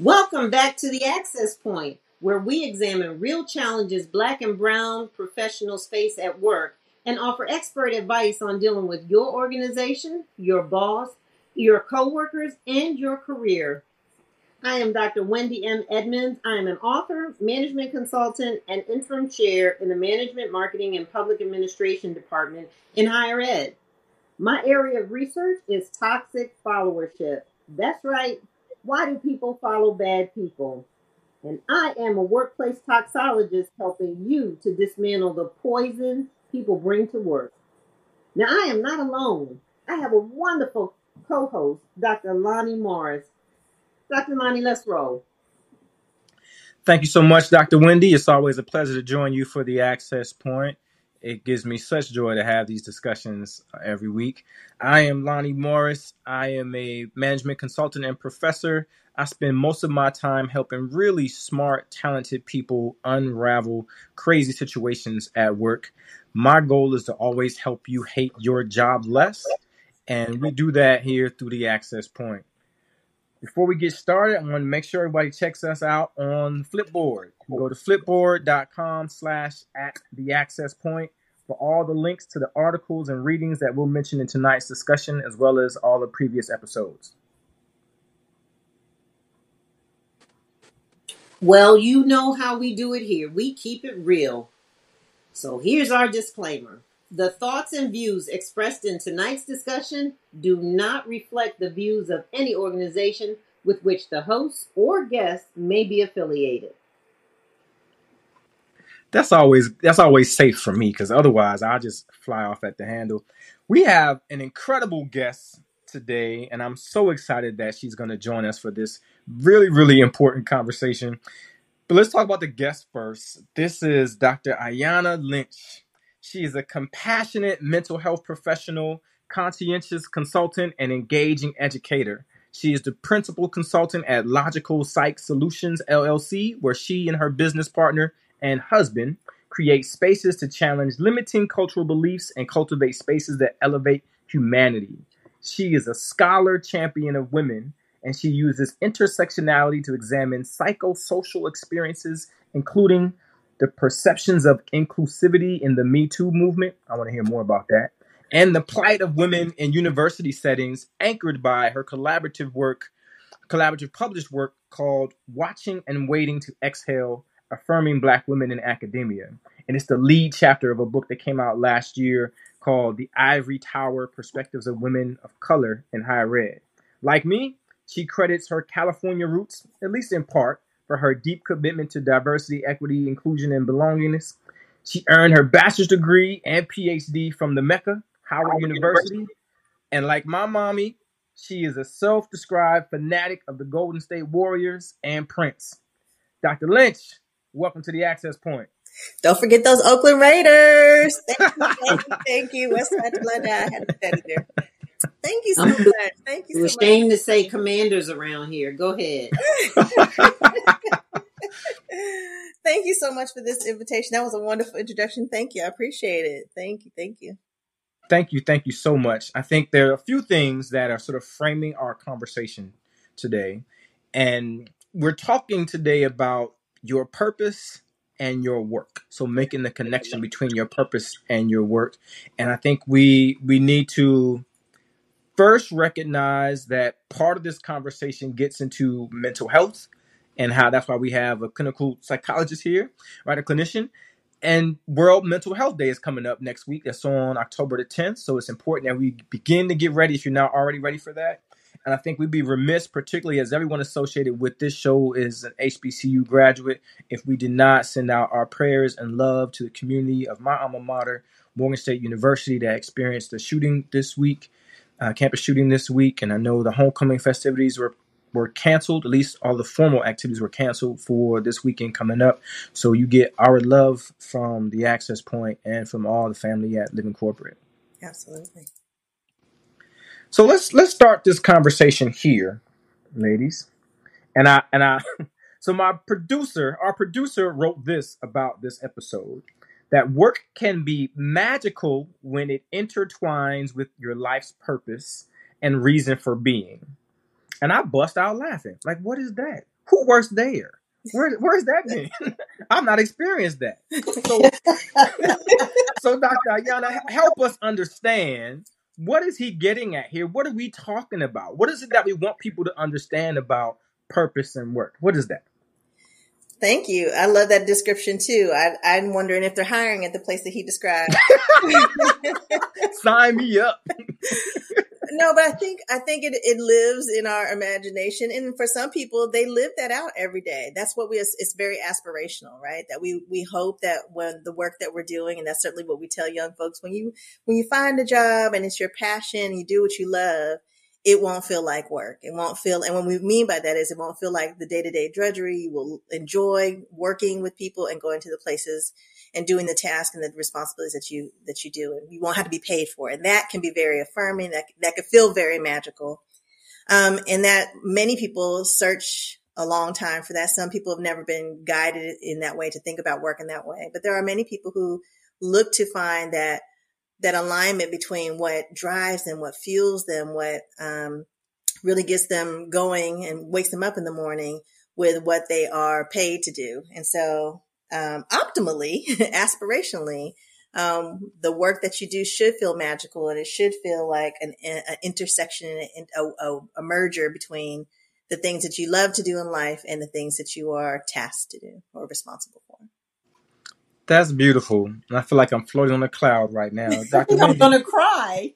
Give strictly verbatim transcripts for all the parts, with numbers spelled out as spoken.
Welcome back to the Access Point, where we examine real challenges Black and Brown professionals face at work and offer expert advice on dealing with your organization, your boss, your coworkers, and your career. I am Doctor Wendy M. Edmonds. I am an author, management consultant, and interim chair in the Management, Marketing, and Public Administration Department in higher ed. My area of research is toxic followership. That's right. Why do people follow bad people? And I am a workplace toxologist helping you to dismantle the poison people bring to work. Now, I am not alone. I have a wonderful co-host, Doctor Lonnie Morris. Doctor Lonnie, let's roll. Thank you so much, Doctor Wendy. It's always a pleasure to join you for the Access Point. It gives me such joy to have these discussions every week. I am Lonnie Morris. I am a management consultant and professor. I spend most of my time helping really smart, talented people unravel crazy situations at work. My goal is to always help you hate your job less, and we do that here through the Access Point. Before we get started, I want to make sure everybody checks us out on Flipboard. You go to flipboard.com slash at the access point for all the links to the articles and readings that we'll mention in tonight's discussion, as well as all the previous episodes. Well, you know how we do it here. We keep it real. So here's our disclaimer. The thoughts and views expressed in tonight's discussion do not reflect the views of any organization with which the host or guest may be affiliated. That's always that's always safe for me, because otherwise I'll just fly off at the handle. We have an incredible guest today, and I'm so excited that she's going to join us for this really, really important conversation. But let's talk about the guest first. This is Doctor Ayanna Lynch. She is a compassionate mental health professional, conscientious consultant, and engaging educator. She is the principal consultant at Logical Psych Solutions, L L C, where she and her business partner and husband create spaces to challenge limiting cultural beliefs and cultivate spaces that elevate humanity. She is a scholar champion of women, and she uses intersectionality to examine psychosocial experiences, including the perceptions of inclusivity in the Me Too movement. I want to hear more about that. And the plight of women in university settings, anchored by her collaborative work, collaborative published work called Watching and Waiting to Exhale, Affirming Black Women in Academia. And it's the lead chapter of a book that came out last year called The Ivory Tower, Perspectives of Women of Color in Higher Ed. Like me, she credits her California roots, at least in part, for her deep commitment to diversity, equity, inclusion, and belongingness. She earned her bachelor's degree and P H D from the Mecca, Howard University. And like my mommy, she is a self-described fanatic of the Golden State Warriors and Prince. Doctor Lynch, welcome to the Access Point. Don't forget those Oakland Raiders. Thank you, thank you, thank you. Westside Atlanta, I had to say it there. Thank you so much. Thank you so much. We're ashamed to say Commanders around here. Go ahead. Thank you so much for this invitation. That was a wonderful introduction. Thank you. I appreciate it. Thank you. Thank you. Thank you. Thank you so much. I think there are a few things that are sort of framing our conversation today. And we're talking today about your purpose and your work. So making the connection between your purpose and your work. And I think we we need to first recognize that part of this conversation gets into mental health and how that's why we have a clinical psychologist here, right? A clinician. And World Mental Health Day is coming up next week. That's on October the tenth. So it's important that we begin to get ready if you're not already ready for that. And I think we'd be remiss, particularly as everyone associated with this show is an H B C U graduate, if we did not send out our prayers and love to the community of my alma mater, Morgan State University, that experienced the shooting this week, uh, campus shooting this week. And I know the homecoming festivities were were canceled. At least all the formal activities were canceled for this weekend coming up. So you get our love from the Access Point and from all the family at Living Corporate. Absolutely. So let's let's start this conversation here, ladies. And I and I so my producer, our producer wrote this about this episode, that work can be magical when it intertwines with your life's purpose and reason for being. And I bust out laughing. Like, what is that? Who works there? Where where's that been? I've not experienced that. So so Doctor Ayana, help us understand, what is he getting at here? What are we talking about? What is it that we want people to understand about purpose and work? What is that? Thank you. I love that description too. I, I'm wondering if they're hiring at the place that he described. Sign me up. No, but I think I think it, it lives in our imagination, and for some people, they live that out every day. That's what we. It's very aspirational, right? That we we hope that when the work that we're doing, and that's certainly what we tell young folks, when you when you find a job and it's your passion, you do what you love, it won't feel like work. It won't feel, and what we mean by that is it won't feel like the day to day drudgery. You will enjoy working with people and going to the places and doing the task and the responsibilities that you, that you do. And you won't have to be paid for it. And that can be very affirming. That, that could feel very magical. Um, and that many people search a long time for that. Some people have never been guided in that way to think about work in that way. But there are many people who look to find that, that alignment between what drives them, what fuels them, what, um, really gets them going and wakes them up in the morning with what they are paid to do. And so, Um, optimally, aspirationally, um, the work that you do should feel magical, and it should feel like an, an intersection, a, a, a merger between the things that you love to do in life and the things that you are tasked to do or responsible for. That's beautiful. I feel like I'm floating on a cloud right now. Doctor I think Wendy. I'm going to cry.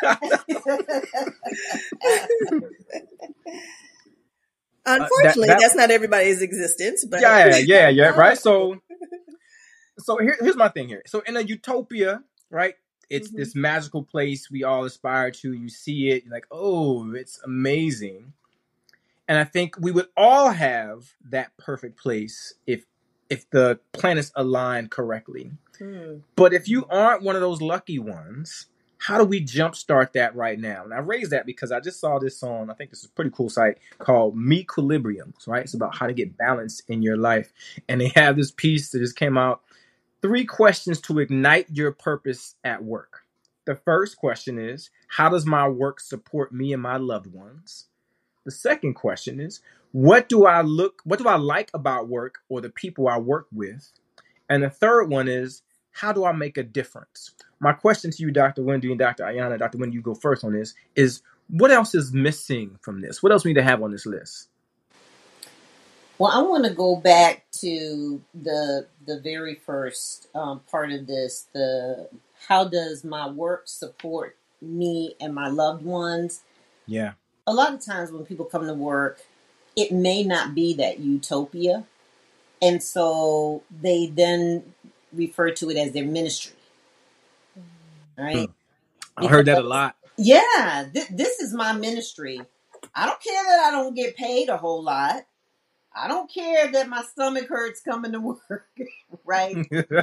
Unfortunately, Uh, that, that, that's not everybody's existence, but yeah, yeah, yeah, right. So, so here, here's my thing here. So, in a utopia, right? It's mm-hmm. this magical place we all aspire to. You see it, you're like, oh, it's amazing. And I think we would all have that perfect place if, if the planets align correctly. Mm. But if you aren't one of those lucky ones, how do we jumpstart that right now? And I raised that because I just saw this on, I think this is a pretty cool site called Mequilibriums, right? It's about how to get balance in your life. And they have this piece that just came out, three questions to ignite your purpose at work. The first question is, how does my work support me and my loved ones? The second question is, what do I look, what do I like about work or the people I work with? And the third one is, how do I make a difference? My question to you, Doctor Wendy and Doctor Ayana, Doctor Wendy, you go first on this, is what else is missing from this? What else we need to have on this list? Well, I want to go back to the the very first um, part of this, the how does my work support me and my loved ones? Yeah. A lot of times when people come to work, it may not be that utopia. And so they then refer to it as their ministry. Right? I heard that a lot. Yeah, th- this is my ministry. I don't care that I don't get paid a whole lot. I don't care that my stomach hurts coming to work, right?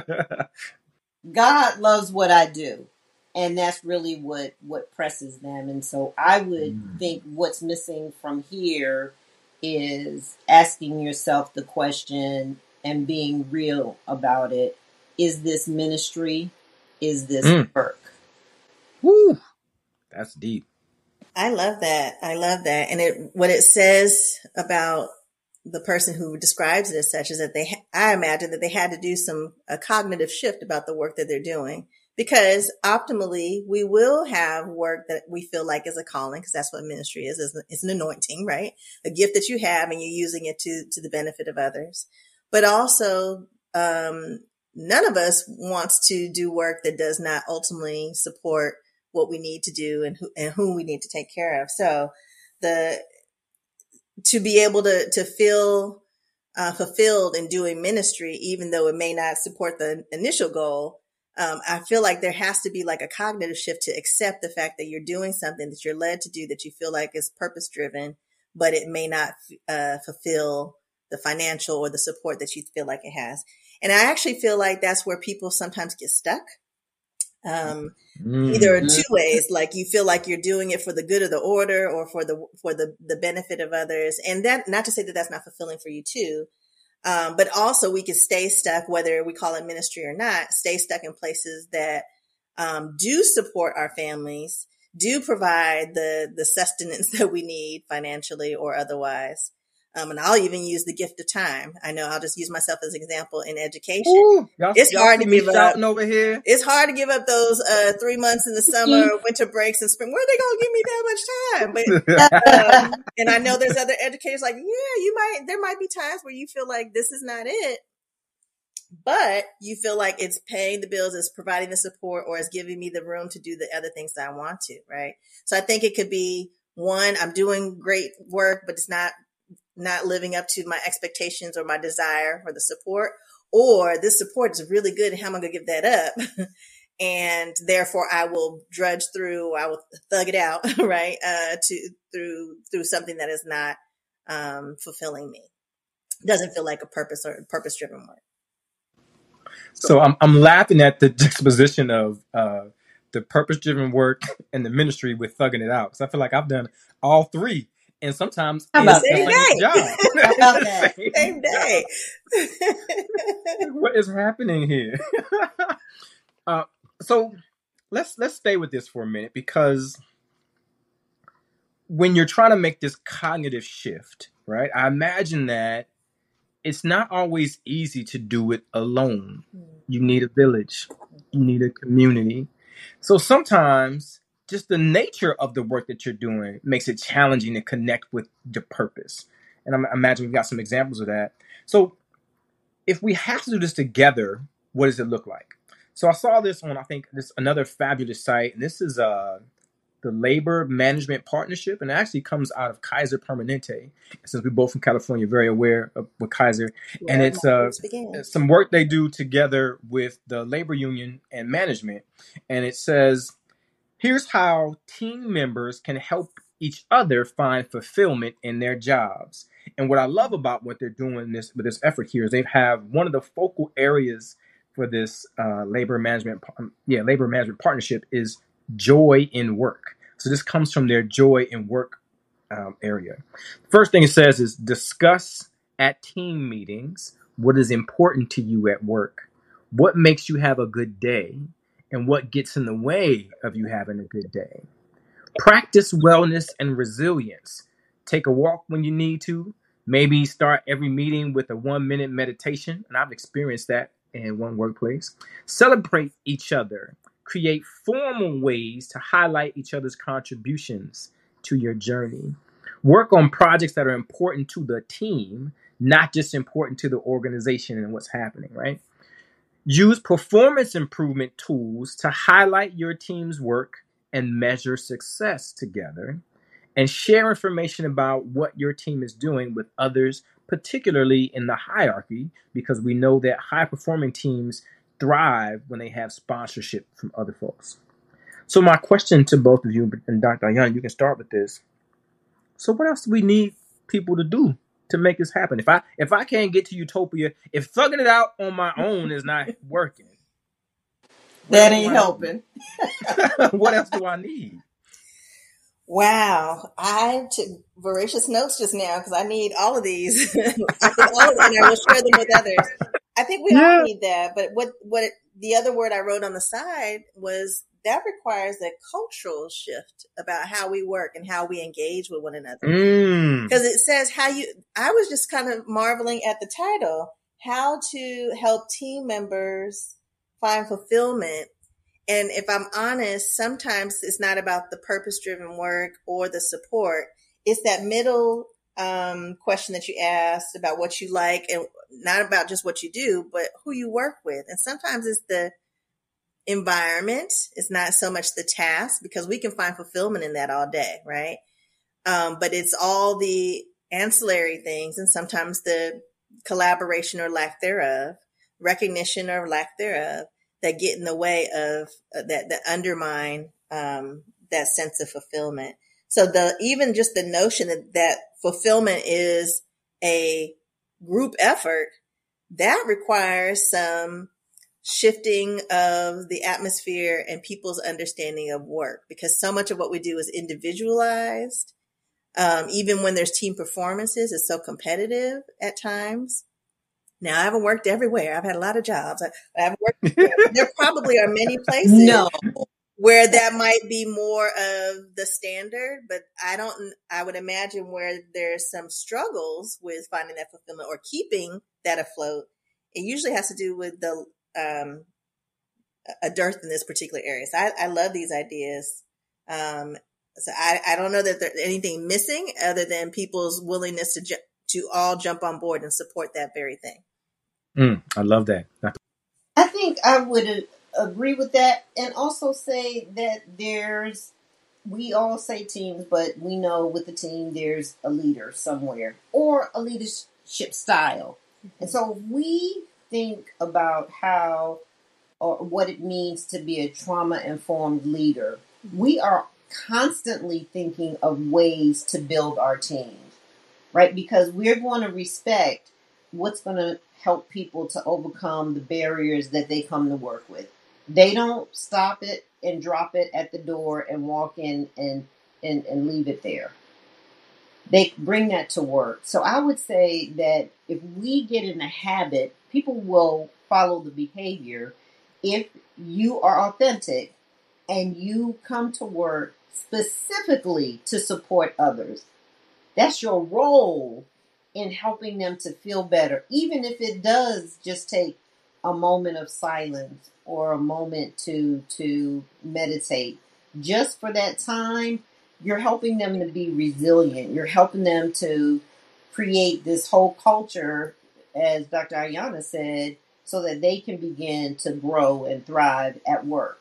God loves what I do. And that's really what, what presses them. And so I would mm. think what's missing from here is asking yourself the question and being real about it. Is this ministry? Is this mm. work? Woo! That's deep. I love that. I love that. And it, what it says about the person who describes it as such is that they, I imagine that they had to do some, a cognitive shift about the work that they're doing, because optimally we will have work that we feel like is a calling, because that's what ministry is. It's, it's an anointing, right? A gift that you have and you're using it to, to the benefit of others. But also, um, none of us wants to do work that does not ultimately support what we need to do and who, and whom we need to take care of. So the, to be able to, to feel, uh, fulfilled in doing ministry, even though it may not support the initial goal, um, I feel like there has to be like a cognitive shift to accept the fact that you're doing something that you're led to do, that you feel like is purpose driven, but it may not, uh, fulfill the financial or the support that you feel like it has. And I actually feel like that's where people sometimes get stuck. Um, mm. Either two ways, like you feel like you're doing it for the good of the order or for the, for the, the benefit of others. And that, not to say that that's not fulfilling for you too. Um, but also we can stay stuck, whether we call it ministry or not, stay stuck in places that, um, do support our families, do provide the, the sustenance that we need financially or otherwise. Um, and I'll even use the gift of time. I know I'll just use myself as an example in education. Ooh, y'all, it's y'all hard see to me give shouting up. over here. It's hard to give up those uh, three months in the summer, winter breaks, and spring. Where are they going to give me that much time? But um, and I know there's other educators like, yeah, you might. There might be times where you feel like this is not it, but you feel like it's paying the bills, it's providing the support, or it's giving me the room to do the other things that I want to. Right. So I think it could be one, I'm doing great work, but it's not. not living up to my expectations or my desire for the support, or this support is really good and how am I going to give that up? And therefore I will drudge through, I will thug it out, right? Uh, to, through, through something that is not, um, fulfilling me. Doesn't feel like a purpose or purpose driven work. So I'm, I'm laughing at the juxtaposition of, uh, the purpose driven work and the ministry with thugging it out. Cause I feel like I've done all three. And sometimes How it's about the same same day. job. How about that? Same, same day. What is happening here? uh, so let's let's stay with this for a minute, because when you're trying to make this cognitive shift, right? I imagine that it's not always easy to do it alone. You need a village. You need a community. So sometimes just the nature of the work that you're doing makes it challenging to connect with the purpose. And I imagine we've got some examples of that. So if we have to do this together, what does it look like? So I saw this on, I think, this another fabulous site. And this is uh, the Labor Management Partnership. And it actually comes out of Kaiser Permanente. Since we're both from California, very aware of with Kaiser. Yeah, and it's uh, some work they do together with the labor union and management. And it says, here's how team members can help each other find fulfillment in their jobs. And what I love about what they're doing this with this effort here is they have one of the focal areas for this uh, labor management, yeah, labor management partnership is joy in work. So this comes from their joy in work um, area. First thing it says is discuss at team meetings what is important to you at work, what makes you have a good day, and what gets in the way of you having a good day. Practice wellness and resilience. Take a walk when you need to. Maybe start every meeting with a one-minute meditation, and I've experienced that in one workplace. Celebrate each other. Create formal ways to highlight each other's contributions to your journey. Work on projects that are important to the team, not just important to the organization and what's happening, right? Use performance improvement tools to highlight your team's work and measure success together, and share information about what your team is doing with others, particularly in the hierarchy, because we know that high-performing teams thrive when they have sponsorship from other folks. So my question to both of you, and Doctor Young, you can start with this. So what else do we need people to do to make this happen? If I if I can't get to utopia, if thugging it out on my own is not working, that ain't helping. What else do I need? Wow, I took voracious notes just now because I need all of these. I think all of them, and I will share them with others. I think we yeah. all need that. But what what it, the other word I wrote on the side was that requires a cultural shift about how we work and how we engage with one another. Because mm. it says how you. I was just kind of marveling at the title, how to help team members find fulfillment. And if I'm honest, sometimes it's not about the purpose-driven work or the support. It's that middle um, question that you asked about what you like, and not about just what you do, but who you work with. And sometimes it's the environment. It's not so much the task, because we can find fulfillment in that all day, right? Um, but it's all the ancillary things, and sometimes the collaboration or lack thereof, recognition or lack thereof, that get in the way of uh, that, that undermine um, that sense of fulfillment. So the even just the notion that, that fulfillment is a group effort, that requires some shifting of the atmosphere and people's understanding of work, because so much of what we do is individualized. Um, even when there's team performances, it's so competitive at times. Now, I haven't worked everywhere. I've had a lot of jobs. I, I haven't worked. There probably are many places no. where that might be more of the standard, but I don't, I would imagine where there's some struggles with finding that fulfillment or keeping that afloat. It usually has to do with the, um, a dearth in this particular area. So I, I love these ideas. Um, so I, I don't know that there's anything missing other than people's willingness to ju- to all jump on board and support that very thing. Mm, I love that. I think I would agree with that, and also say that there's, we all say teams, but we know with the team there's a leader somewhere or a leadership style. And so we think about how or what it means to be a trauma-informed leader. We are constantly thinking of ways to build our teams, right? Because we're going to respect what's going to help people to overcome the barriers that they come to work with. They don't stop it and drop it at the door and walk in and, and, and leave it there. They bring that to work. So I would say that if we get in a habit, people will follow the behavior if you are authentic and you come to work specifically to support others. That's your role in helping them to feel better, even if it does just take a moment of silence or a moment to to meditate. Just for that time, you're helping them to be resilient. You're helping them to create this whole culture, as Doctor Ayana said, so that they can begin to grow and thrive at work.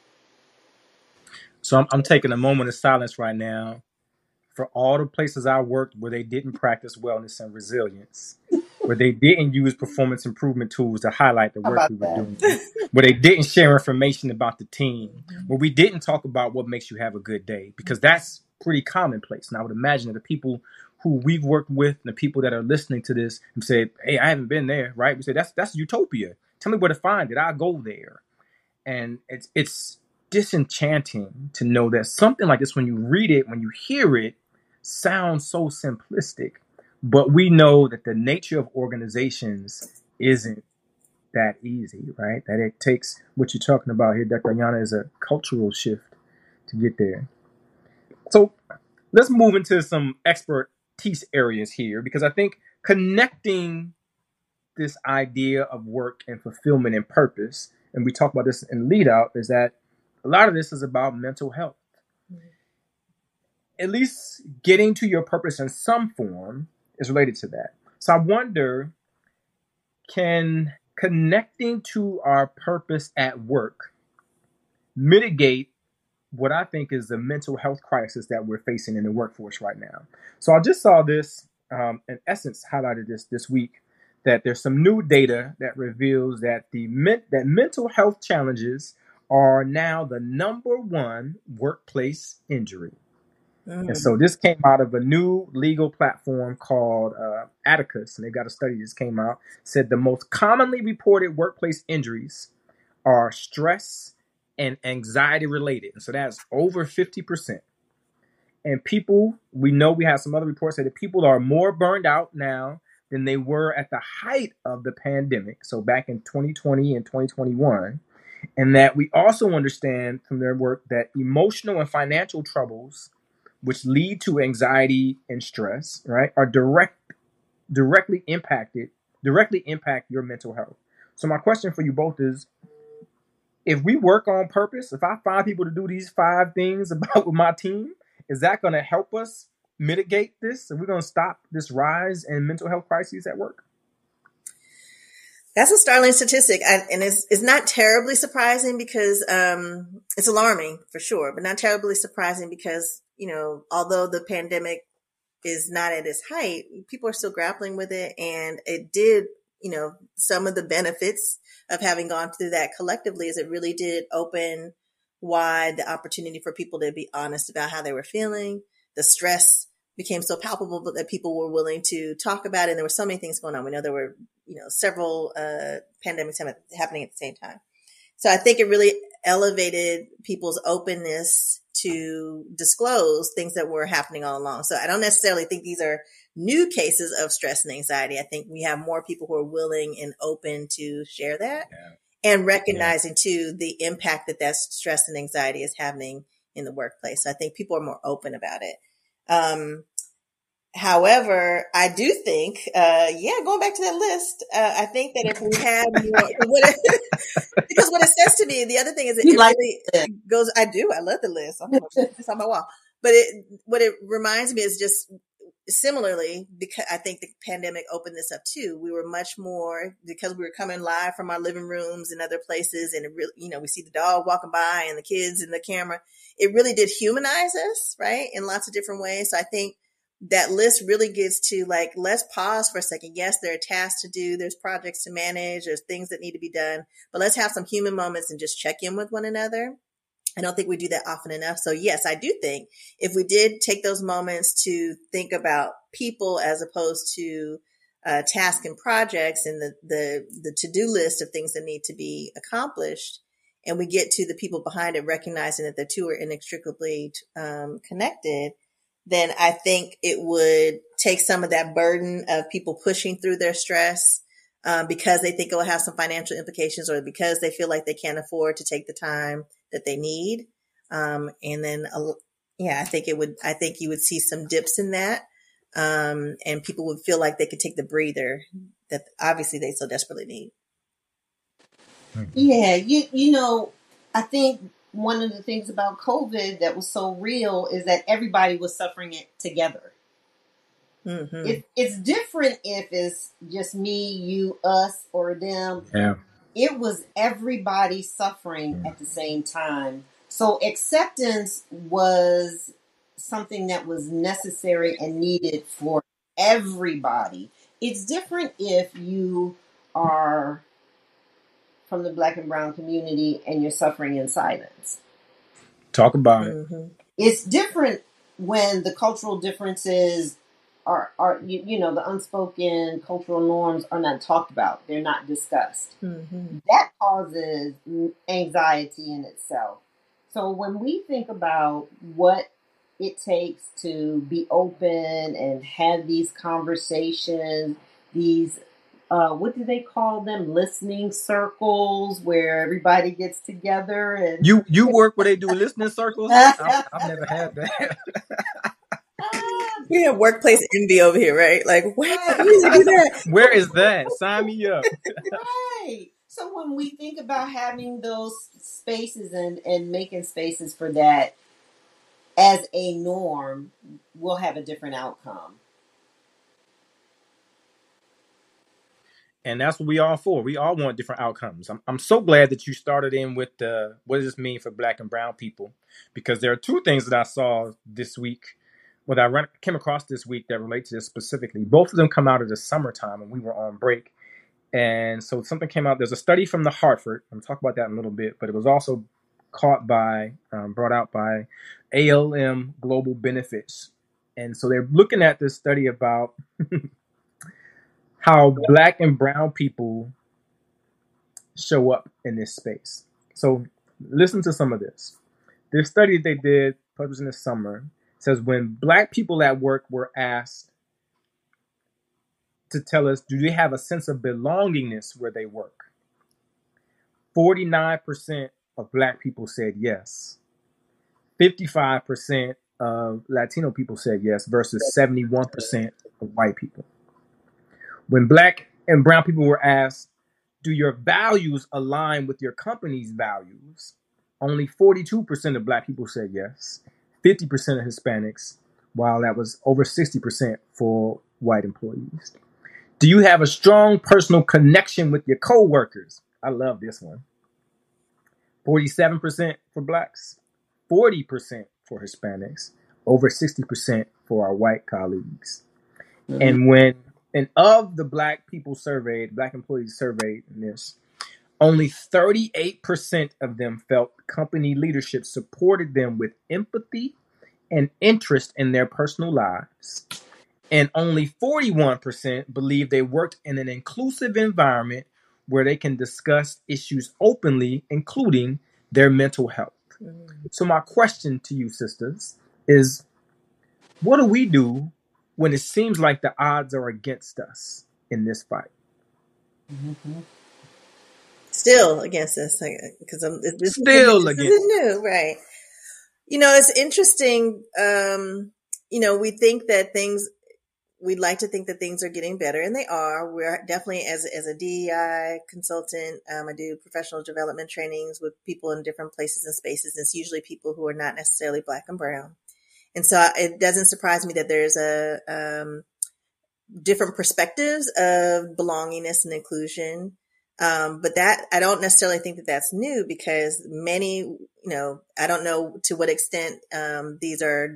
So I'm, I'm taking a moment of silence right now for all the places I worked where they didn't practice wellness and resilience, where they didn't use performance improvement tools to highlight the How work about we were that? doing, where they didn't share information about the team, where we didn't talk about what makes you have a good day, because that's pretty commonplace. And I would imagine that the people who we've worked with and the people that are listening to this and say, hey, I haven't been there, right? We say, that's that's utopia. Tell me where to find it. I'll go there. And it's it's disenchanting to know that something like this, when you read it, when you hear it, sounds so simplistic. But we know that the nature of organizations isn't that easy, right? That it takes what you're talking about here, Doctor Ayana, is a cultural shift to get there. So let's move into some expertise areas here, because I think connecting this idea of work and fulfillment and purpose, and we talk about this in Lead Out, is that a lot of this is about mental health. Mm-hmm. At least getting to your purpose in some form is related to that. So I wonder, can connecting to our purpose at work mitigate what I think is the mental health crisis that we're facing in the workforce right now? So I just saw this, um, in Essence highlighted this this week, that there's some new data that reveals that the men- that mental health challenges are now the number one workplace injury. Mm. And so this came out of a new legal platform called uh, Atticus, and they've got a study that just came out, said the most commonly reported workplace injuries are stress and anxiety related. And so that's over fifty percent. And people, we know we have some other reports that people are more burned out now than they were at the height of the pandemic. So back in twenty twenty and twenty twenty-one. And that we also understand from their work that emotional and financial troubles, which lead to anxiety and stress, right, are direct, directly impacted, directly impact your mental health. So my question for you both is, if we work on purpose, if I find people to do these five things about with my team, is that going to help us mitigate this? Are we going to stop this rise in mental health crises at work? That's a startling statistic, I, and it's, it's not terribly surprising because um, it's alarming for sure, but not terribly surprising because, you know, although the pandemic is not at its height, people are still grappling with it, and it did, you know, some of the benefits of having gone through that collectively is it really did open wide the opportunity for people to be honest about how they were feeling. The stress became so palpable that people were willing to talk about it. And there were so many things going on. We know there were, you know, several uh, pandemics happening at the same time. So I think it really elevated people's openness to disclose things that were happening all along. So I don't necessarily think these are new cases of stress and anxiety. I think we have more people who are willing and open to share that. Yeah. and recognizing too the impact that that stress and anxiety is having in the workplace. So I think people are more open about it. Um, However, I do think, uh, yeah, going back to that list, uh, I think that if we had more, what it, because what it says to me, the other thing is that You it like really it. goes, I do, I love the list. I'm going to put this on my wall. But it, what it reminds me is just similarly, because I think the pandemic opened this up too. We were much more, because we were coming live from our living rooms and other places, and it really, you know, we see the dog walking by and the kids and the camera. It really did humanize us, right, in lots of different ways. So I think that list really gets to like, let's pause for a second. Yes, there are tasks to do. There's projects to manage. There's things that need to be done, but let's have some human moments and just check in with one another. I don't think we do that often enough. So yes, I do think if we did take those moments to think about people as opposed to uh, tasks and projects and the, the, the to-do list of things that need to be accomplished, and we get to the people behind it, recognizing that the two are inextricably um, connected, then I think it would take some of that burden of people pushing through their stress um, because they think it will have some financial implications, or because they feel like they can't afford to take the time that they need. Um, and then, uh, yeah, I think it would, I think you would see some dips in that. Um, and people would feel like they could take the breather that obviously they so desperately need. Yeah, you you know, I think one of the things about COVID that was so real is that everybody was suffering it together. Mm-hmm. It, it's different if it's just me, you, us, or them. Yeah. It was everybody suffering at the same time. So acceptance was something that was necessary and needed for everybody. It's different if you are from the Black and brown community and you're suffering in silence. Talk about it. Mm-hmm. It's different when the cultural differences are, are you, you know, the unspoken cultural norms are not talked about. They're not discussed. Mm-hmm. That causes anxiety in itself. So when we think about what it takes to be open and have these conversations, these Uh, what do they call them? Listening circles where everybody gets together and You you work where they do listening circles? I've, I've never had that. We have workplace envy over here, right? Like, wow, Right. we need to do that. Where is that? Sign me up. Right. So when we think about having those spaces and, and making spaces for that as a norm, we'll have a different outcome. And that's what we all for. We all want different outcomes. I'm I'm so glad that you started in with the what does this mean for Black and brown people? Because there are two things that I saw this week, what I ran, came across this week that relate to this specifically. Both of them come out of the summertime when we were on break. And so something came out. There's a study from the Hartford. I'm going to talk about that in a little bit, but it was also caught by, um, brought out by A L M Global Benefits. And so they're looking at this study about how Black and brown people show up in this space. So listen to some of this. This study they did, published in the summer, says when Black people at work were asked to tell us, do they have a sense of belongingness where they work? forty-nine percent of Black people said yes. fifty-five percent of Latino people said yes versus seventy-one percent of white people. When Black and brown people were asked, do your values align with your company's values? Only forty-two percent of Black people said yes, fifty percent of Hispanics, while that was over sixty percent for white employees. Do you have a strong personal connection with your coworkers? I love this one. forty-seven percent for Blacks, forty percent for Hispanics, over sixty percent for our white colleagues. Mm-hmm. And when, and of the Black people surveyed, Black employees surveyed in this, only thirty-eight percent of them felt company leadership supported them with empathy and interest in their personal lives. And only forty-one percent believe they worked in an inclusive environment where they can discuss issues openly, including their mental health. Mm-hmm. So my question to you, sisters, is what do we do when it seems like the odds are against us in this fight? Mm-hmm. Still against this because I'm this, this Still isn't against. new, right? You know, it's interesting. Um, you know, we think that things. We'd like to think that things are getting better, and they are. We're definitely, as as a D E I consultant, um, I do professional development trainings with people in different places and spaces. It's usually people who are not necessarily Black and brown, and so it doesn't surprise me that there's a um, different perspectives of belongingness and inclusion. Um, but that I don't necessarily think that that's new because many, you know, I don't know to what extent um, these are.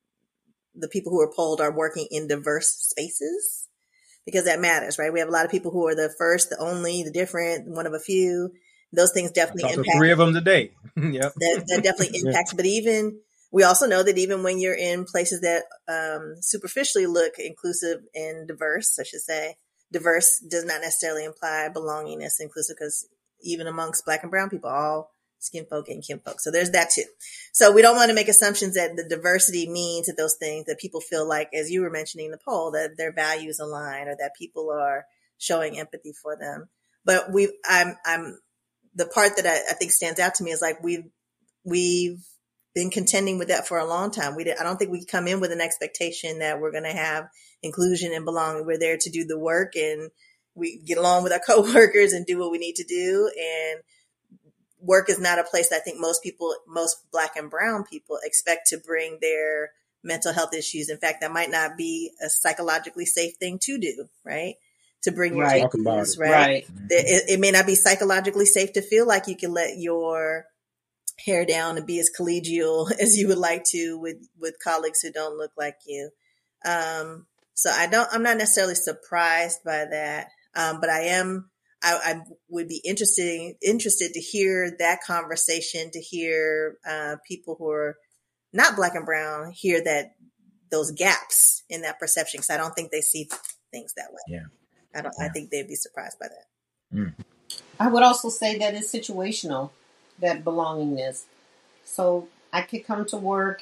The people who are polled are working in diverse spaces because that matters, right? We have a lot of people who are the first, the only, the different, one of a few. Those things definitely I talked impact. to three of them today. Yep. That, that definitely impacts. But even, we also know that even when you're in places that um, superficially look inclusive and diverse, I should say, diverse does not necessarily imply belongingness, inclusive, because even amongst Black and brown people, all skin folk and kin folk. So there's that too. So we don't want to make assumptions that the diversity means that those things that people feel like, as you were mentioning in the poll, that their values align or that people are showing empathy for them. But we, I'm, I'm, the part that I, I think stands out to me is like we've, we've been contending with that for a long time. We did, I don't think we come in with an expectation that we're going to have inclusion and belonging. We're there to do the work and we get along with our coworkers and do what we need to do. And work is not a place that I think most people, most Black and brown people expect to bring their mental health issues. In fact, that might not be a psychologically safe thing to do, right? To bring your Right. issues, right? Right. It, it may not be psychologically safe to feel like you can let your hair down and be as collegial as you would like to with, with colleagues who don't look like you. Um, so I don't, I'm not necessarily surprised by that. Um, but I am, I, I would be interested interested to hear that conversation, to hear uh, people who are not Black and brown hear that those gaps in that perception, because I don't think they see things that way. Yeah, I don't. yeah. I think they'd be surprised by that. Mm. I would also say that it's situational, that belongingness. So I could come to work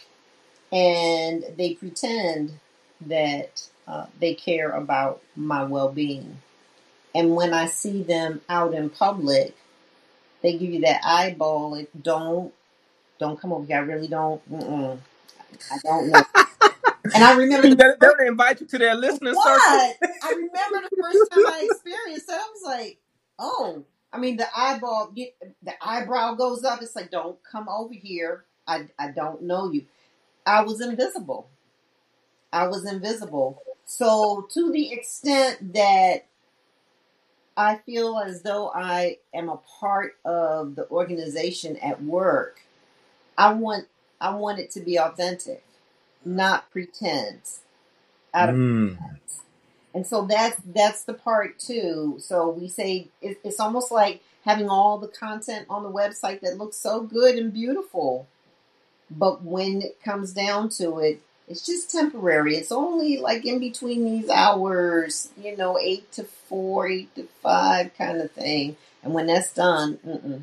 and they pretend that uh, they care about my well-being. And when I see them out in public, they give you that eyeball. Like, don't, don't come over here. I really don't. Mm-mm. I don't know. And I remember the they first, don't invite you to their listening what? circle. I remember the first time I experienced that. I was like, oh, I mean, the eyeball, the eyebrow goes up. It's like, don't come over here. I, I don't know you. I was invisible. I was invisible. So to the extent that I feel as though I am a part of the organization at work, I want I want it to be authentic, not pretense. Out of Mm. pretense. And so that's that's the part too. So we say it, it's almost like having all the content on the website that looks so good and beautiful, but when it comes down to it, it's just temporary. It's only like in between these hours, you know, eight to four, eight to five kind of thing. And when that's done, mm-mm.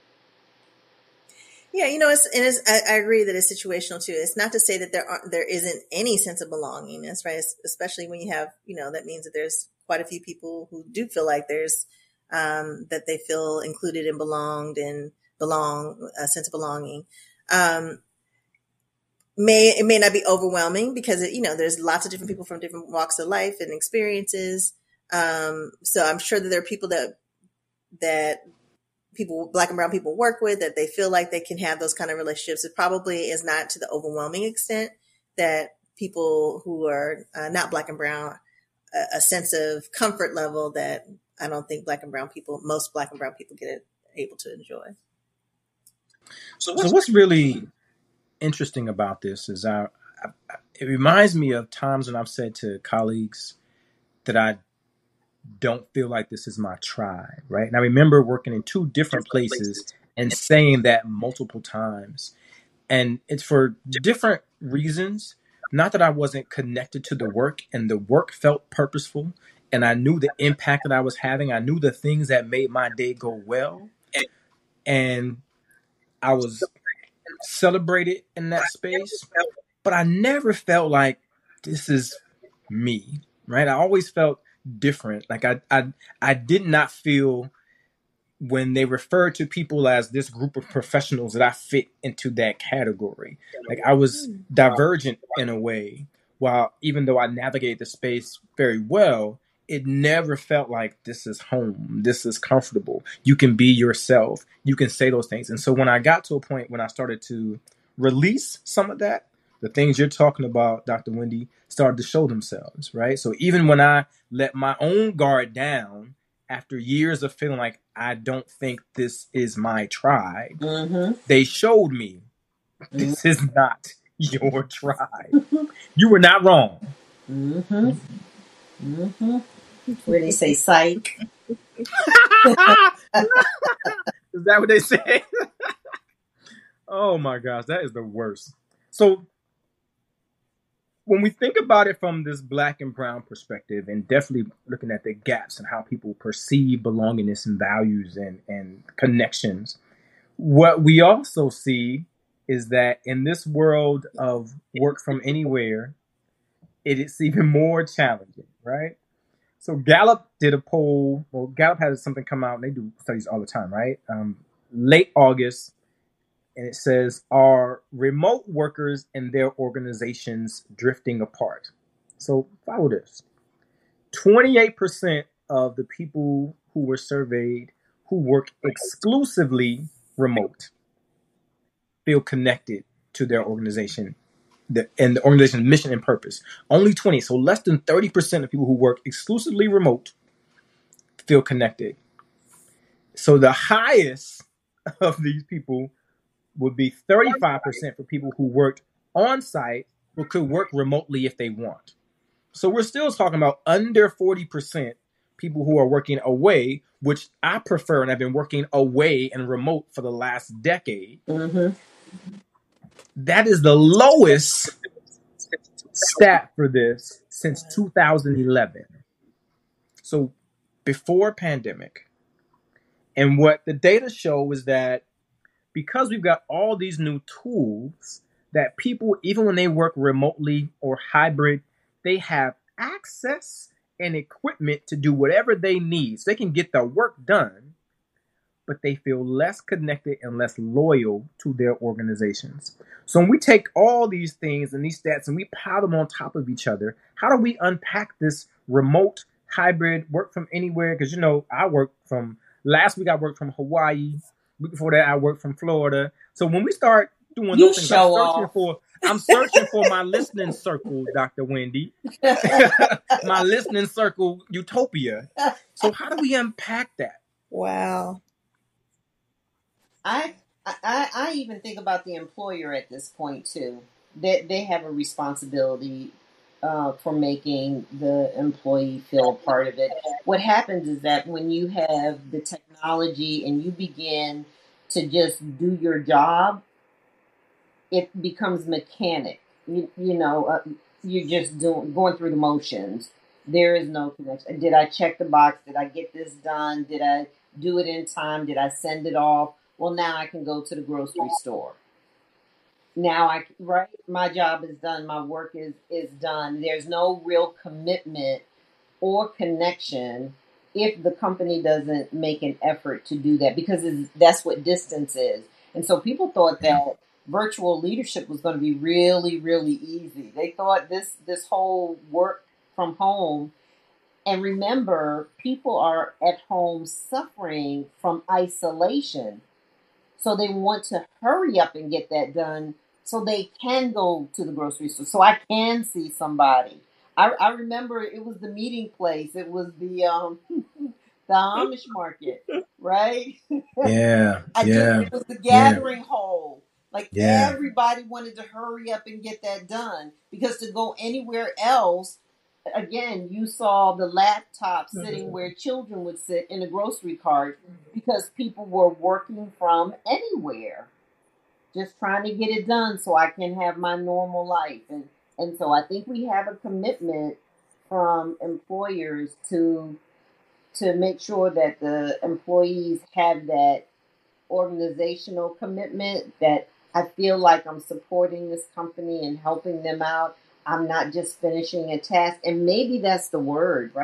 Yeah, you know, it's, and it's, I, I agree that it's situational too. It's not to say that there aren't, there isn't any sense of belongingness, right? It's, especially when you have, you know, that means that there's quite a few people who do feel like there's, um, that they feel included and belonged and belong, a sense of belonging. Um, may, it may not be overwhelming because, it, you know, there's lots of different people from different walks of life and experiences. Um, so I'm sure that there are people that, that, people, Black and brown people work with, that they feel like they can have those kind of relationships. It probably is not to the overwhelming extent that people who are uh, not Black and brown, a, a sense of comfort level that I don't think Black and brown people, most Black and brown people get able to enjoy. So what's, so what's really interesting about this is I, I, it reminds me of times when I've said to colleagues that I don't feel like this is my tribe, right? And I remember working in two different places and saying that multiple times. And it's for different reasons. Not that I wasn't connected to the work and the work felt purposeful and I knew the impact that I was having. I knew the things that made my day go well. And I was celebrated in that space, but I never felt like this is me, right? I always felt different. Like I, I, I did not feel when they refer to people as this group of professionals that I fit into that category. Like I was divergent in a way, while even though I navigated the space very well, it never felt like this is home, this is comfortable. You can be yourself, you can say those things. And so when I got to a point when I started to release some of that, the things you're talking about, Doctor Wendy, started to show themselves, right? So even when I let my own guard down, after years of feeling like I don't think this is my tribe, Mm-hmm. they showed me this is not your tribe. You were not wrong. Mm-hmm. Mm-hmm. Where they say psych. Is that what they say? Oh my gosh, that is the worst. So when we think about it from this black and brown perspective, and definitely looking at the gaps and how people perceive belongingness and values and, and connections, what we also see is that in this world of work from anywhere, it is even more challenging, right? So Gallup did a poll. Well, Gallup has something come out, and they do studies all the time, right? Um, late August, and it says, are remote workers and their organizations drifting apart? So follow this. twenty-eight percent of the people who were surveyed who work exclusively remote feel connected to their organization the, and the organization's mission and purpose. Only twenty, so less than thirty percent of people who work exclusively remote feel connected. So the highest of these people would be thirty-five percent for people who worked on site but could work remotely if they want. So we're still talking about under forty percent people who are working away, which I prefer, and I've been working away and remote for the last decade. Mm-hmm. That is the lowest stat for this since two thousand eleven. So before pandemic. And what the data show is that because we've got all these new tools that people, even when they work remotely or hybrid, they have access and equipment to do whatever they need. So they can get the work done, but they feel less connected and less loyal to their organizations. So when we take all these things and these stats and we pile them on top of each other, how do we unpack this remote, hybrid, work from anywhere? Because, you know, I work from, last week I worked from Hawaii. Week before that, I worked from Florida. So when we start doing You those things, show I'm searching off. for I'm searching for my listening circle, Doctor Wendy. My listening circle utopia. So how do we unpack that? Wow. I, I I even think about the employer at this point too. They they have a responsibility uh, for making the employee feel a part of it. What happens is that when you have the technology and you begin to just do your job, it becomes mechanic. You, you know, uh, you're just doing going through the motions. There is no connection. Did I check the box? Did I get this done? Did I do it in time? Did I send it off? Well, now I can go to the grocery store. Now I right, my job is done. My work is is done. There's no real commitment or connection if the company doesn't make an effort to do that, because it's, that's what distance is. And so people thought that virtual leadership was going to be really, really easy. They thought this this whole work from home. And remember, people are at home suffering from isolation. So they want to hurry up and get that done so they can go to the grocery store, so I can see somebody. I, I remember it was the meeting place. It was the um, the Amish market, right? Yeah, I yeah, just, it was the yeah, gathering hole. Like yeah. everybody wanted to hurry up and get that done, because to go anywhere else, again, you saw the laptop sitting where children would sit in a grocery cart, because people were working from anywhere, just trying to get it done so I can have my normal life. And, and so I think we have a commitment from employers to to make sure that the employees have that organizational commitment, that I feel like I'm supporting this company and helping them out. I'm not just finishing a task. And maybe that's the word, right?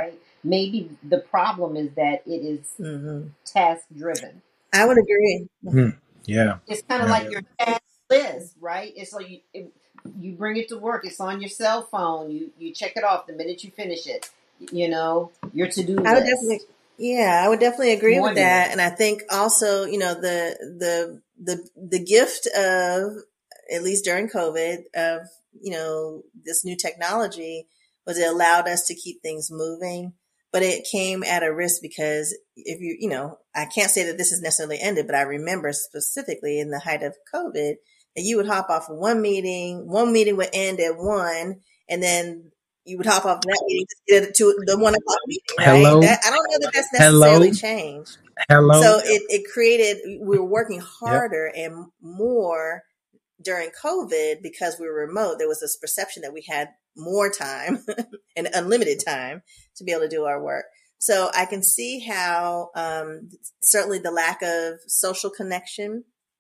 maybe the problem is that it is Mm-hmm. task driven. I would agree. Mm, yeah. It's kind of Yeah. like your task list, right? It's like you it, you bring it to work. It's on your cell phone. You you check it off the minute you finish it. You know, your to do I would list. definitely, yeah, I would definitely agree More with than that. that. And I think also, you know, the the the the gift of, at least during COVID, of, you know, this new technology was it allowed us to keep things moving, but it came at a risk because if you, you know, I can't say that this has necessarily ended, but I remember specifically in the height of COVID that you would hop off of one meeting, one meeting would end at one, and then you would hop off that meeting to get to the one o'clock meeting, right? Hello. That I don't know that that's Hello. necessarily changed. Hello. So it, it created, we were working Yep. harder and more during COVID because we were remote. There was this perception that we had more time and unlimited time to be able to do our work. So I can see how um, certainly the lack of social connection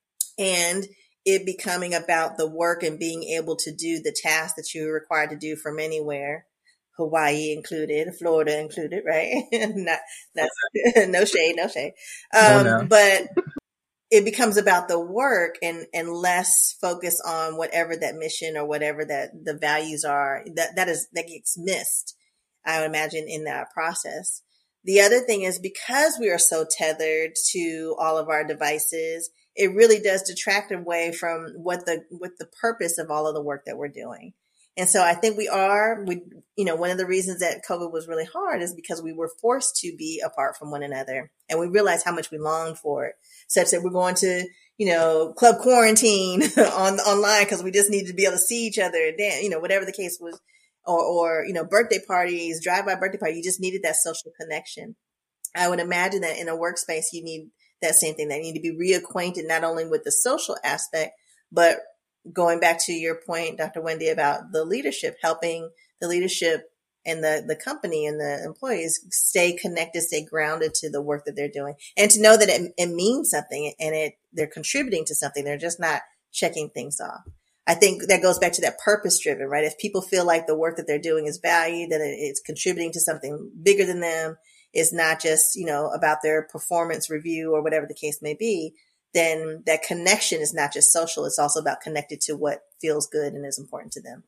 and it becoming about the work and being able to do the tasks that you're required to do from anywhere, Hawaii included, Florida included, right? Not, that's no shade, no shade. Oh, Um, no. but it becomes about the work and, and less focus on whatever that mission or whatever that the values are. That, that is, that gets missed, I would imagine, in that process. The other thing is because we are so tethered to all of our devices, it really does detract away from what the, what the purpose of all of the work that we're doing. And so I think we are, we, you know, one of the reasons that COVID was really hard is because we were forced to be apart from one another. And we realized how much we longed for it, such that we're going to, you know, club quarantine on online because we just needed to be able to see each other, dan- you know, whatever the case was, or, or, you know, birthday parties, drive-by birthday party. You just needed that social connection. I would imagine that in a workspace, you need that same thing. They need to be reacquainted not only with the social aspect, but going back to your point, Doctor Wendy, about the leadership, helping the leadership and the, the company and the employees stay connected, stay grounded to the work that they're doing, and to know that it, it means something and it they're contributing to something. They're just not checking things off. I think that goes back to that purpose driven, right? If people feel like the work that they're doing is valued, that it, it's contributing to something bigger than them, it's not just, you know, about their performance review or whatever the case may be, then that connection is not just social. It's also about connected to what feels good and is important to them.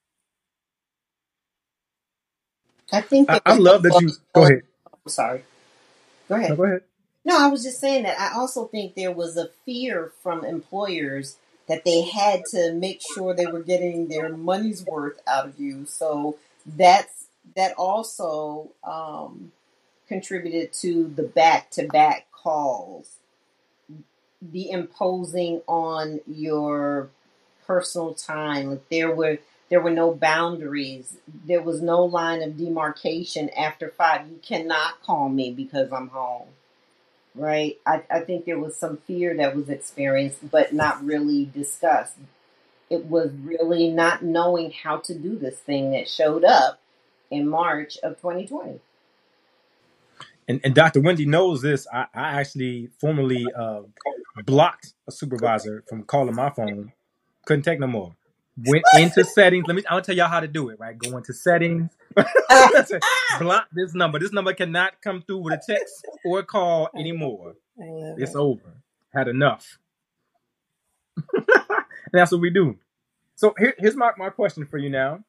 I think I, there I was love that you go ahead. I'm sorry. Go ahead. No, go ahead. No, I was just saying that I also think there was a fear from employers that they had to make sure they were getting their money's worth out of you. So that's that also um, contributed to the back-to-back calls, the imposing on your personal time. Like there were there were no boundaries. There was no line of demarcation after five. You cannot call me because I'm home. Right? I, I think there was some fear that was experienced, but not really discussed. It was really not knowing how to do this thing that showed up in March of twenty twenty. And, and Doctor Wendy knows this. I, I actually formerly uh, blocked a supervisor from calling my phone. Couldn't take no more. Went into settings. Let me. I'll tell y'all how to do it. Right, go into settings. Block this number. This number cannot come through with a text or a call anymore. I love It's it. over. Had enough. And that's what we do. So here, here's my, my question for you now.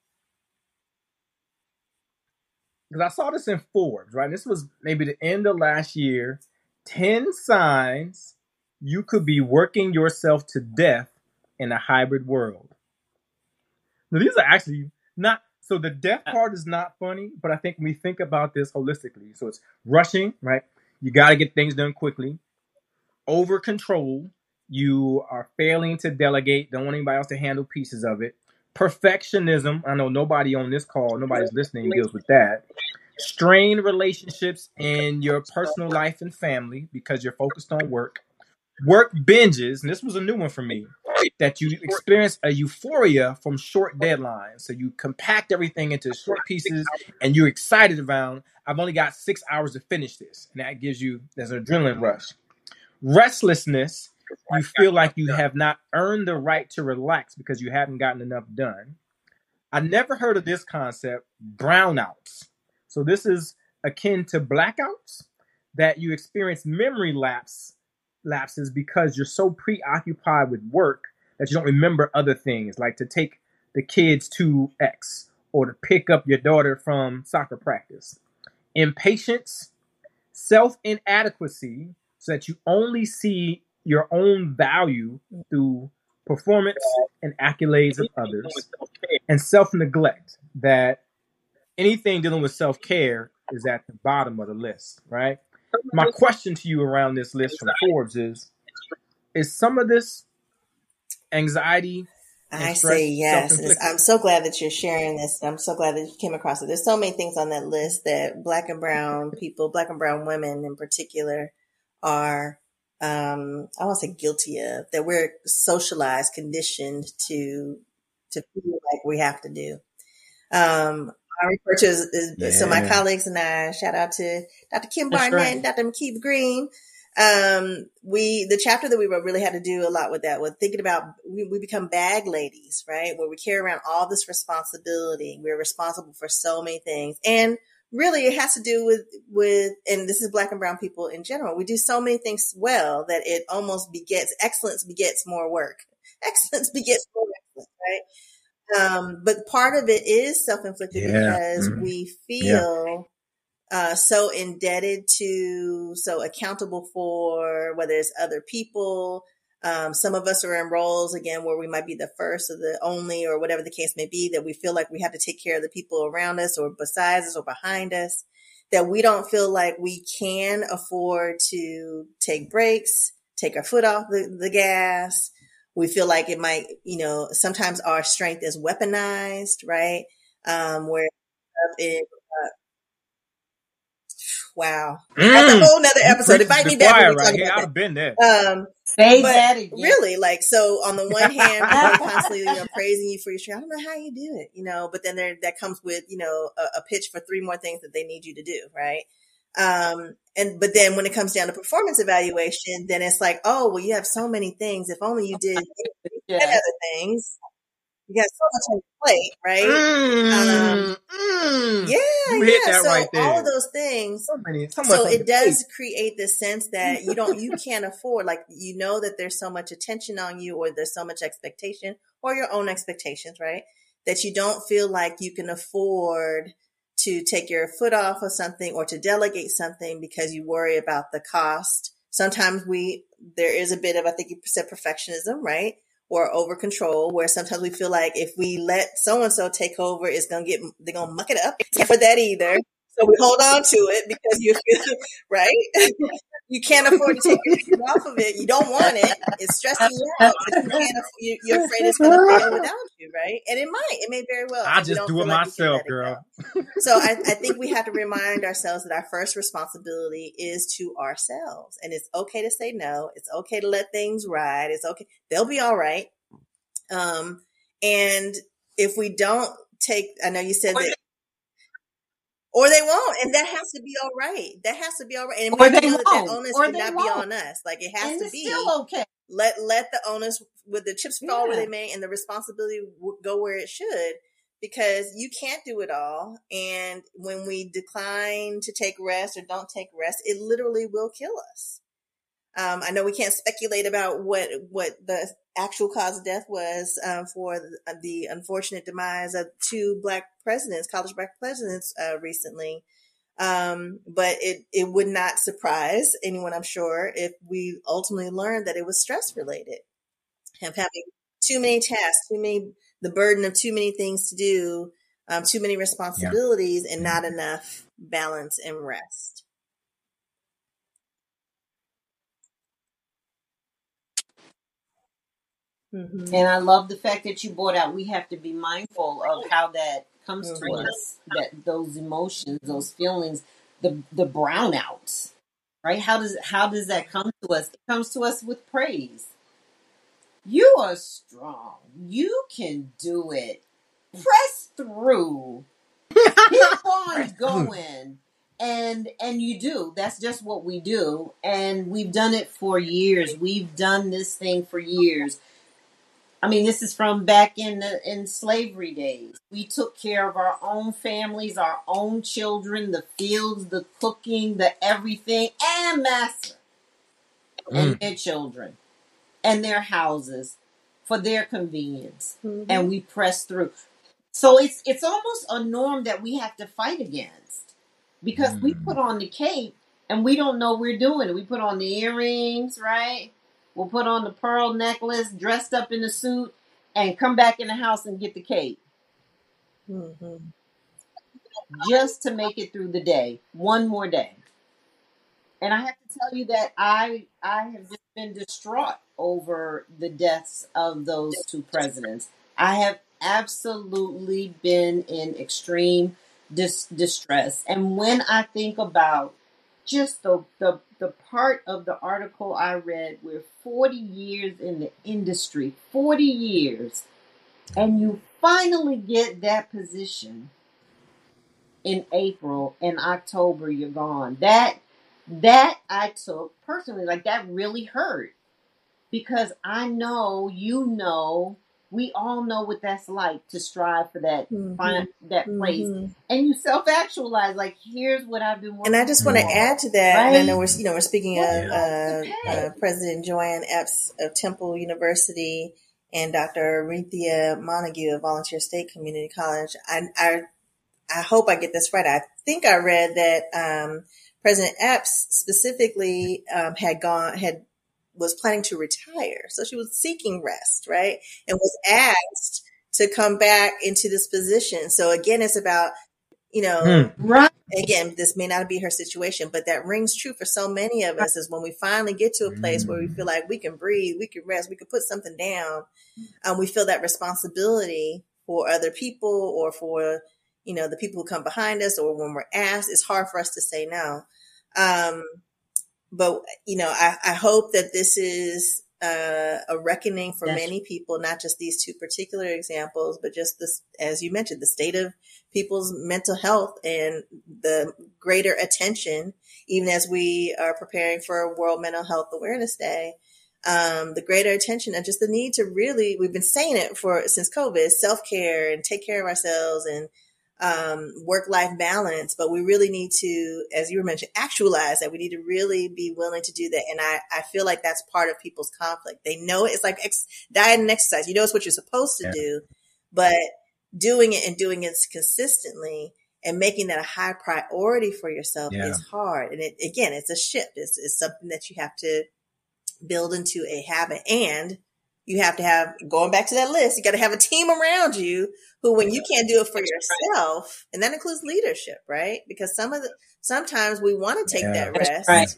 Because I saw this in Forbes, right? This was maybe the end of last year. ten signs you could be working yourself to death in a hybrid world. Now, these are actually not, so the death part is not funny, but I think when we think about this holistically, so it's rushing, right? You got to get things done quickly. Over control. You are failing to delegate. Don't want anybody else to handle pieces of it. Perfectionism. I know nobody on this call, nobody's listening deals with that. Strained relationships in your personal life and family because you're focused on work. Work binges, and this was a new one for me, that you experience a euphoria from short deadlines. So you compact everything into short pieces and you're excited around, I've only got six hours to finish this. And that gives you, there's an adrenaline rush. Restlessness, you feel like you have not earned the right to relax because you haven't gotten enough done. I never heard of this concept, brownouts. So this is akin to blackouts, that you experience memory lapse lapses because you're so preoccupied with work that you don't remember other things, like to take the kids to X or to pick up your daughter from soccer practice. Impatience, self-inadequacy, so that you only see your own value through performance and accolades of others. And self-neglect, that anything dealing with self-care is at the bottom of the list, right? My question to you around this list from Forbes is, is some of this anxiety and I stress say yes. And self-inflicted? I'm so glad that you're sharing this. I'm so glad that you came across it. There's so many things on that list that Black and brown people, Black and brown women in particular, are, um, I won't say guilty of, that we're socialized, conditioned to, to feel like we have to do. Um, I refer to as, as Yeah. so my colleagues and I, shout out to Doctor Kim That's Barnett right. and Doctor McKeith Green. Um, we, the chapter that we really had to do a lot with that was thinking about, we, we become bag ladies, right? Where we carry around all this responsibility. We're responsible for so many things. And really it has to do with, with, and this is Black and brown people in general. We do so many things well that it almost begets, excellence begets more work. Excellence begets more excellence, right? Um, but part of it is self-inflicted Yeah. because Mhm. we Yeah. feel uh, so indebted to, so accountable for, whether it's other people. Um, some of us are in roles, again, where we might be the first or the only or whatever the case may be, that we feel like we have to take care of the people around us or besides us or behind us, that we don't feel like we can afford to take breaks, take our foot off the, the gas. We feel like it might, you know, sometimes our strength is weaponized, right? Um, where it, uh, wow, that's a Mm. whole nother You episode. preaching Invite to me the back when choir we talk right here. I'd about have been there. that. Um, Say but that again. really, like, so on the one hand, people are constantly, you know, praising you for your strength. I don't know how you do it, you know, but then there, that comes with, you know, a, a pitch for three more things that they need you to do, right? Um, and, but then when it comes down to performance evaluation, then it's like, oh, well, you have so many things. If only you did ten Yeah. other things. You got so much on your plate, right? Um, Mm, mm. yeah, You hit yeah. that So right all there. of those things. So many, so much So on it your does plate. create this sense that you don't, you can't afford, like, you know, that there's so much attention on you, or there's so much expectation, or your own expectations, right? That you don't feel like you can afford to take your foot off of something or to delegate something because you worry about the cost. Sometimes we, there is a bit of, I think you said perfectionism, right? Or over control, where sometimes we feel like if we let so-and-so take over, it's going to get, they're going to muck it up. Can't for that either. So we hold on to it because you feel, right? You can't afford to take your feet off of it. You don't want it. It's stressing you out, but you can't, aff- you, you're afraid it's going to fail without you, right? And it might, it may very well. I And we just don't do feel it like we can myself, let it girl. go. So I, I think we have to remind ourselves that our first responsibility is to ourselves. And it's okay to say no. It's okay to let things ride. It's okay. They'll be all right. Um, and if we don't take, I know you said that, or they won't, and that has to be all right. That has to be all right. And we Or have to they know that that won't. onus Or would they not be won't. on us. Like, it has And to it's be, still okay. let, let the onus, with the chips fall where Yeah. they may, and the responsibility w- go where it should, because you can't do it all. And when we decline to take rest or don't take rest, it literally will kill us. Um, I know we can't speculate about what, what the actual cause of death was, um, for the, the unfortunate demise of two Black presidents, college Black presidents, uh, recently. Um, but it, it would not surprise anyone, I'm sure, if we ultimately learned that it was stress related. Of having too many tasks, too many, the burden of too many things to do, um, too many responsibilities, and not enough balance and rest. Mm-hmm. And I love the fact that you brought out, we have to be mindful of how that comes to Mhm. us, that those emotions, those feelings, the the brownouts, right? How does how does that come to us? It comes to us with praise. You are strong. You can do it. Press through. Keep on going. And and you do. That's just what we do. And we've done it for years. We've done this thing for years. I mean, this is from back in the in slavery days. We took care of our own families, our own children, the fields, the cooking, the everything, and massa and Mm. their children and their houses for their convenience. Mhm. And we pressed through. So it's it's almost a norm that we have to fight against because we Mm. put on the cape and we don't know we're doing it. We put on the earrings, right? We'll put on the pearl necklace, dressed up in the suit, and come back in the house and get the cape Mhm. just to make it through the day. One more day. And I have to tell you that I I have just been distraught over the deaths of those two presidents. I have absolutely been in extreme dis- distress. And when I think about just the, the the part of the article I read, we're forty years in the industry, forty years, and you finally get that position in April and October, you're gone. That that I took personally, like that really hurt because I know, you know, we all know what that's like to strive for that Mhm. find that place, Mhm. and you self actualize. Like, here's what I've been working And I just want to for, add to that, and I know right? we're you know we're speaking What of else uh, to pay? uh, President Joanne Epps of Temple University and Doctor Aretha Montague of Volunteer State Community College. I, I I hope I get this right. I think I read that um, President Epps specifically um, had gone had was planning to retire, so she was seeking rest, right, and was asked to come back into this position. So again, it's about you know. Mm. Right. Again, this may not be her situation, but that rings true for so many of us is when we finally get to a place where we feel like we can breathe, we can rest, we can put something down. Um, we feel that responsibility for other people or for, you know, the people who come behind us, or when we're asked, it's hard for us to say no. Um, but, you know, I, I hope that this is uh, a reckoning for That's many people, not just these two particular examples, but just this, as you mentioned, the state of people's mental health and the greater attention, even as we are preparing for World Mental Health Awareness Day, um, the greater attention and just the need to really, we've been saying it for since COVID, self-care and take care of ourselves and um, work-life balance, but we really need to, as you were mentioning, actualize that. We need to really be willing to do that. And I, I feel like that's part of people's conflict. They know it. It's like ex- diet and exercise. You know, it's what you're supposed to Yeah. do, but doing it and doing it consistently and making that a high priority for yourself Yeah. is hard. And it, again, it's a shift. It's, it's something that you have to build into a habit, and you have to have, going back to that list, you got to have a team around you who, when you can't do it for yourself, and that includes leadership, right? Because some of the, sometimes we want to take Yeah. that That's rest, right.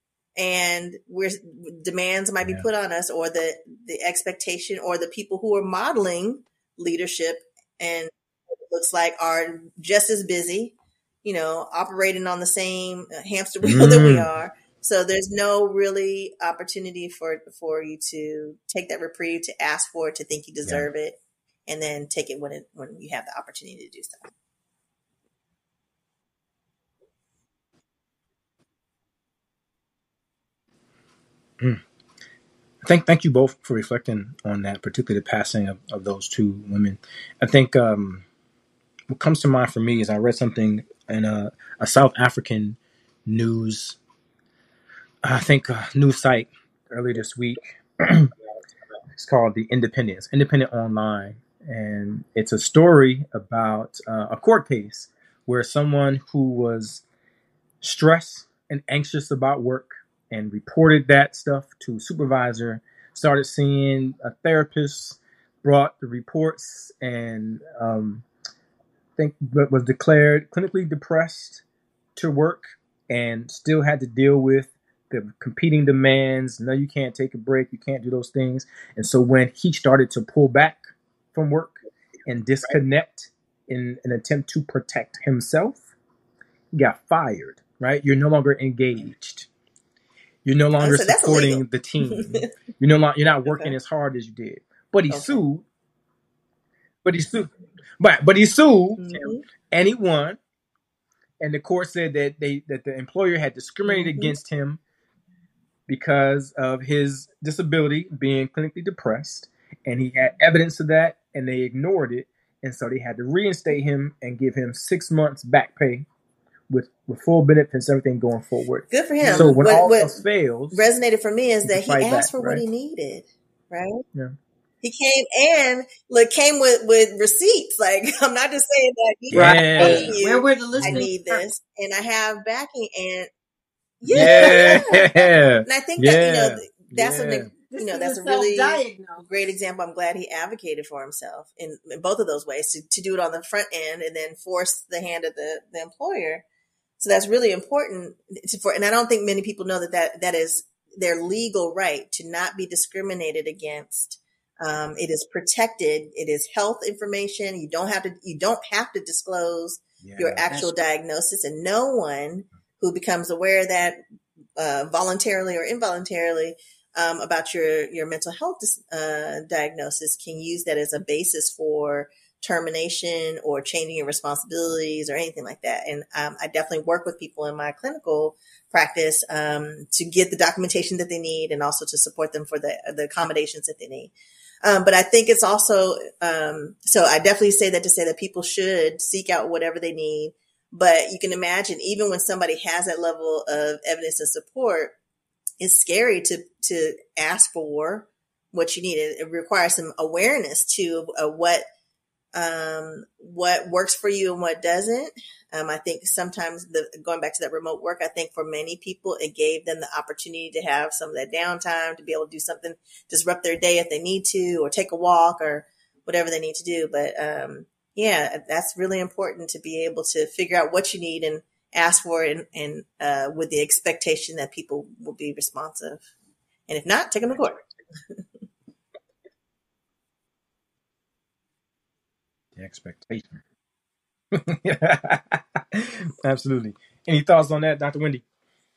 and we're, demands might be Yeah. put on us, or the, the expectation, or the people who are modeling leadership and it looks like are just as busy, you know, operating on the same hamster wheel that we Mm. are. So there's no really opportunity for for you to take that reprieve, to ask for it, to think you deserve it, and then take it when it when you have the opportunity to do so. Mm. Thank, thank you both for reflecting on that, particularly the passing of, of those two women. I think um, what comes to mind for me is I read something in a, a South African news, I think, uh, news site earlier this week. It's called The Independent, Independent Online. And it's a story about uh, a court case where someone who was stressed and anxious about work and reported that stuff to a supervisor, started seeing a therapist, brought the reports, and um, I think was declared clinically depressed to work, and still had to deal with the competing demands. No, you can't take a break. You can't do those things. And so when he started to pull back from work and disconnect in an attempt to protect himself, he got fired, right? You're no longer engaged. You're no longer So that's illegal. supporting the team. You're no longer, you're not working Okay. as hard as you did. But he Okay. sued. But he sued. But but he sued, Mhm. and he won. And the court said that they that the employer had discriminated Mhm. against him because of his disability, being clinically depressed, and he had evidence of that, and they ignored it, and so they had to reinstate him and give him six months back pay with, with full benefits, everything going forward. Good for him. So when what, all what else fails, resonated for me is he that can he fight asked back, for what right? he needed, right? Yeah. He came and look came with with receipts. Like, I'm not just saying that. He Right. Yeah. you, Where were the I listening? need this, and I have backing, and Yeah. yeah. Yeah. And I think that you know Yeah. that's Yeah. a you This know is that's a a really self-diagnose. great example. I'm glad he advocated for himself in, in both of those ways to, to do it on the front end and then force the hand of the, the employer. So that's really important to, for, and I don't think many people know that, that that is their legal right to not be discriminated against. Um, it is protected. It is health information. You don't have to, you don't have to disclose Yeah. your actual diagnosis, and no one who becomes aware of that, uh, voluntarily or involuntarily, um, about your, your mental health, uh, diagnosis can use that as a basis for termination or changing your responsibilities or anything like that. And um, I definitely work with people in my clinical practice um, to get the documentation that they need and also to support them for the, the accommodations that they need. Um, but I think it's also, um, so I definitely say that to say that people should seek out whatever they need. But you can imagine, even when somebody has that level of evidence and support, it's scary to, to ask for what you need. It, it requires some awareness too of, of what, um, what works for you and what doesn't. Um, I think sometimes the, going back to that remote work, I think for many people, it gave them the opportunity to have some of that downtime, to be able to do something, disrupt their day if they need to, or take a walk or whatever they need to do. But, um, yeah, that's really important to be able to figure out what you need and ask for it, and, and uh, with the expectation that people will be responsive. And if not, take them to court. The expectation. Absolutely. Any thoughts on that, Doctor Wendy?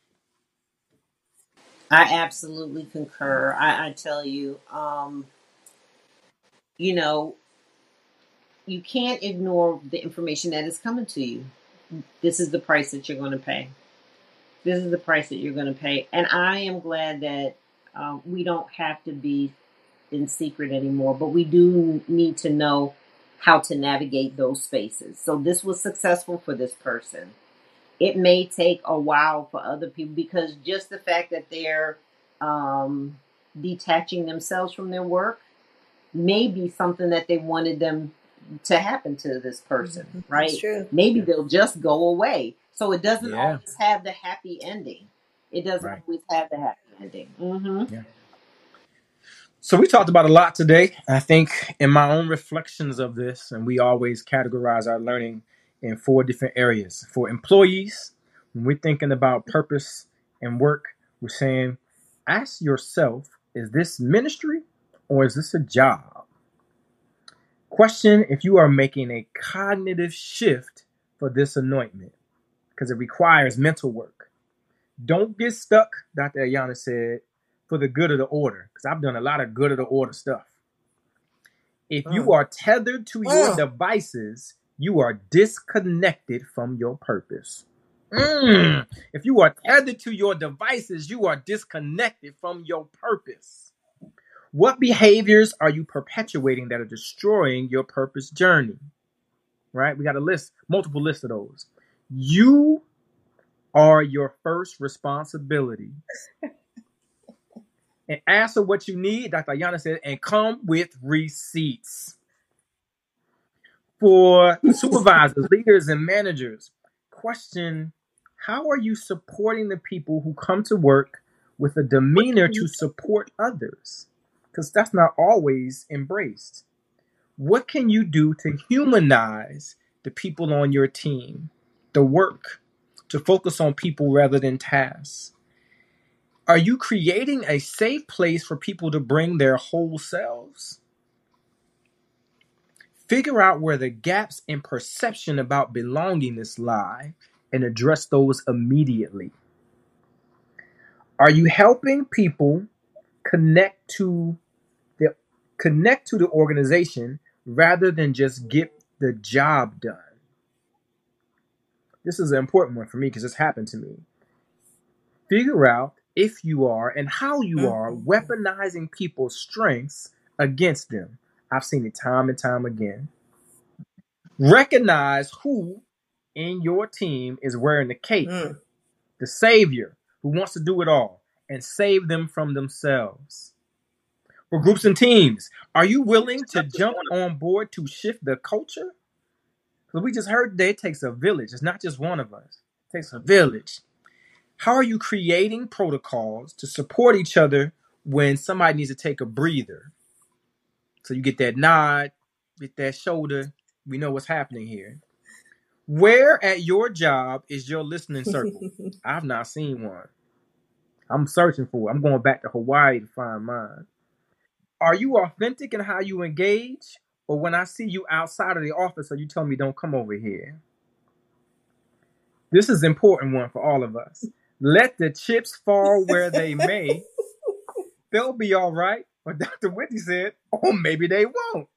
I absolutely concur. I, I tell you, um, you know, you can't ignore the information that is coming to you. This is the price that you're going to pay. This is the price that you're going to pay. And I am glad that um, we don't have to be in secret anymore, but we do need to know how to navigate those spaces. So this was successful for this person. It may take a while for other people, because just the fact that they're um, detaching themselves from their work may be something that they wanted them to happen to this person, Mm-hmm. right? That's true. Maybe they'll just go away. So it doesn't Yeah. always have the happy ending. It doesn't Right. always have the happy ending. Mm-hmm. Yeah. So we talked about a lot today. I think in my own reflections of this, and we always categorize our learning in four different areas. For employees, when we're thinking about purpose and work, we're saying, ask yourself, is this ministry or is this a job? Question if you are making a cognitive shift for this anointment, because it requires mental work. Don't get stuck, Doctor Ayana said, for the good of the order, because I've done a lot of good of the order stuff. If you Mm. are tethered to your Mm. devices, you are disconnected from your purpose. Mm. If you are tethered to your devices, you are disconnected from your purpose. What behaviors are you perpetuating that are destroying your purpose journey? Right? We got a list, multiple lists of those. You are your first responsibility. And ask for what you need, Doctor Ayana said, and come with receipts. For supervisors, leaders, and managers, question, how are you supporting the people who come to work with a demeanor to support others? Because that's not always embraced. What can you do to humanize the people on your team, the work, to focus on people rather than tasks? Are you creating a safe place for people to bring their whole selves? Figure out where the gaps in perception about belongingness lie and address those immediately. Are you helping people connect to the connect to the organization rather than just get the job done? This is an important one for me because it's happened to me. Figure out if you are and how you are Mhm. weaponizing people's strengths against them. I've seen it time and time again. Recognize who in your team is wearing the cape, Mm. the savior who wants to do it all, and save them from themselves. For groups and teams, are you willing to jump on board to shift the culture? Because we just heard today it takes a village. It's not just one of us. It takes a village. How are you creating protocols to support each other when somebody needs to take a breather? So you get that nod, get that shoulder. We know what's happening here. Where at your job is your listening circle? I've not seen one. I'm searching for it. I'm going back to Hawaii to find mine. Are you authentic in how you engage? Or when I see you outside of the office, are you telling me don't come over here? This is an important one for all of us. Let the chips fall where they may. They'll be all right. But Doctor Wendy said, oh, maybe they won't.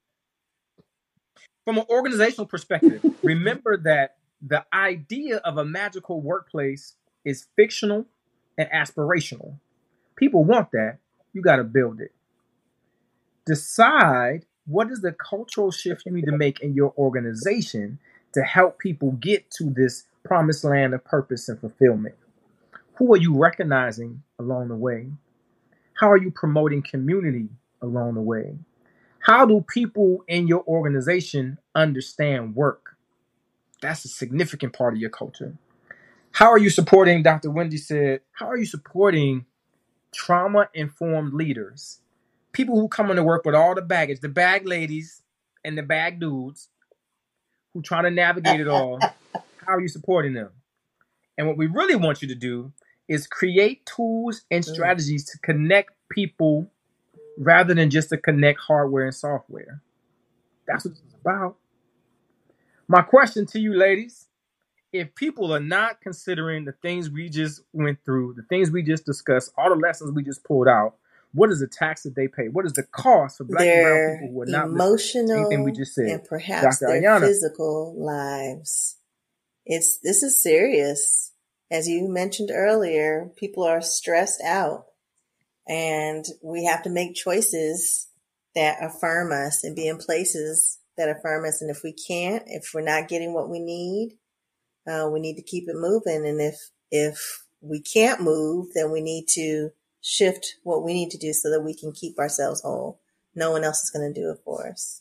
From an organizational perspective, remember that the idea of a magical workplace is fictional and aspirational. People want that. You got to build it. Decide what is the cultural shift you need to make in your organization to help people get to this promised land of purpose and fulfillment. Who are you recognizing along the way? How are you promoting community along the way? How do people in your organization understand work? That's a significant part of your culture. How are you supporting, Doctor Wendy said, how are you supporting trauma-informed leaders? People who come into work with all the baggage, the bag ladies and the bag dudes who try to navigate it all. How are you supporting them? And what we really want you to do is create tools and strategies to connect people rather than just to connect hardware and software. That's what it's about. My question to you, ladies, if people are not considering the things we just went through, the things we just discussed, all the lessons we just pulled out, what is the tax that they pay? What is the cost for Black their and brown people who are not emotional listening to anything we just said? and perhaps Doctor their Ayana. physical lives. It's this is serious. As you mentioned earlier, people are stressed out, and we have to make choices that affirm us and be in places that affirm us. And if we can't, if we're not getting what we need, uh, we need to keep it moving. And if if we can't move, then we need to shift what we need to do so that we can keep ourselves whole. No one else is going to do it for us.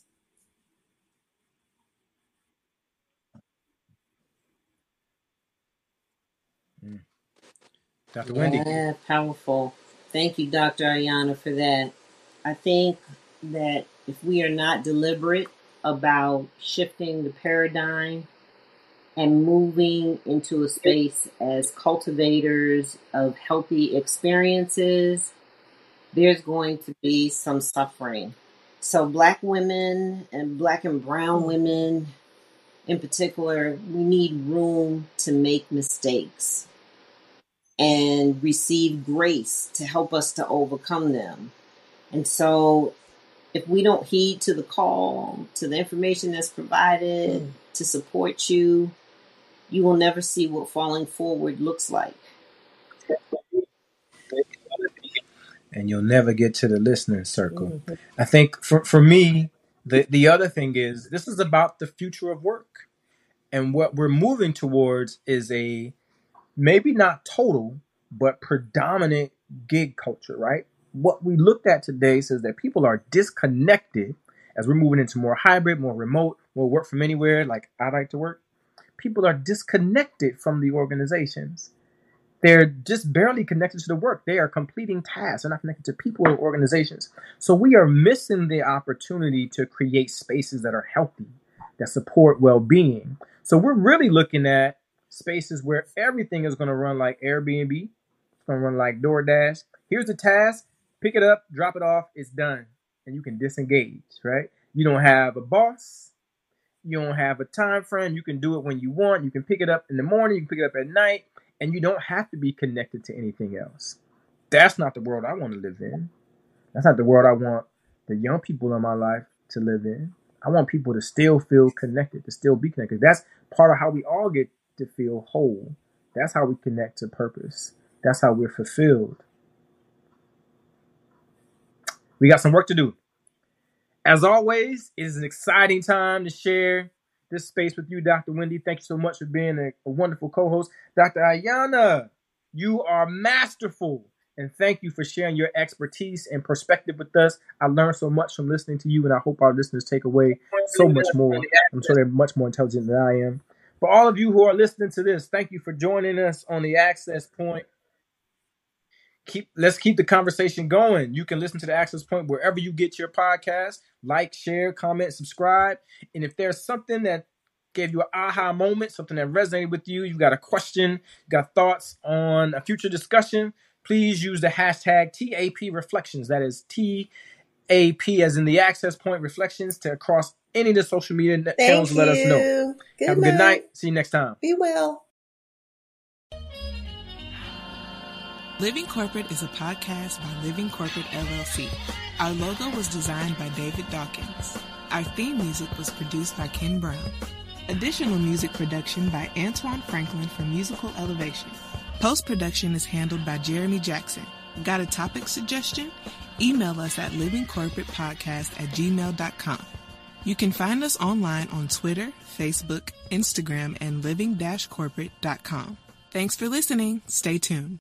Mm. Doctor Wendy. Yeah, powerful. Thank you, Doctor Ayana, for that. I think that if we are not deliberate about shifting the paradigm and moving into a space as cultivators of healthy experiences, there's going to be some suffering. So Black women and Black and brown women in particular, we need room to make mistakes and receive grace to help us to overcome them. And so if we don't heed to the call, to the information that's provided mm. to support you, you will never see what falling forward looks like. And you'll never get to the listening circle. Mm-hmm. I think for, for me, the, the other thing is this is about the future of work. And what we're moving towards is a maybe not total, but predominant gig culture, right? What we looked at today says that people are disconnected as we're moving into more hybrid, more remote, more work from anywhere, like I like to work. People are disconnected from the organizations. They're just barely connected to the work. They are completing tasks. They're not connected to people or organizations. So we are missing the opportunity to create spaces that are healthy, that support well-being. So we're really looking at spaces where everything is going to run like Airbnb. It's going to run like DoorDash. Here's the task. Pick it up, drop it off. It's done. And you can disengage, right? You don't have a boss. You don't have a time frame. You can do it when you want. You can pick it up in the morning. You can pick it up at night. And you don't have to be connected to anything else. That's not the world I want to live in. That's not the world I want the young people in my life to live in. I want people to still feel connected, to still be connected. That's part of how we all get to feel whole. That's how we connect to purpose. That's how we're fulfilled. We got some work to do. As always, it is an exciting time to share this space with you, Doctor Wendy. Thank you so much for being a, a wonderful co-host. Doctor Ayana, you are masterful. And thank you for sharing your expertise and perspective with us. I learned so much from listening to you, and I hope our listeners take away so much more. I'm sure they're much more intelligent than I am. For all of you who are listening to this, thank you for joining us on the Access Point. Keep let's keep the conversation going. You can listen to the Access Point wherever you get your podcast. Like, share, comment, subscribe. And if there's something that gave you an aha moment, something that resonated with you, you got a question, you got thoughts on a future discussion, please use the hashtag T A P Reflections. That is T A P as in the Access Point Reflections to across any of the social media Thank channels. You. Let us know. Good Have night. a good night. See you next time. Be well. Living Corporate is a podcast by Living Corporate L L C. Our logo was designed by David Dawkins. Our theme music was produced by Ken Brown. Additional music production by Antoine Franklin for Musical Elevation. Post-production is handled by Jeremy Jackson. Got a topic suggestion? Email us at livingcorporatepodcast at gmail dot com. You can find us online on Twitter, Facebook, Instagram, and living dash corporate dot com. Thanks for listening. Stay tuned.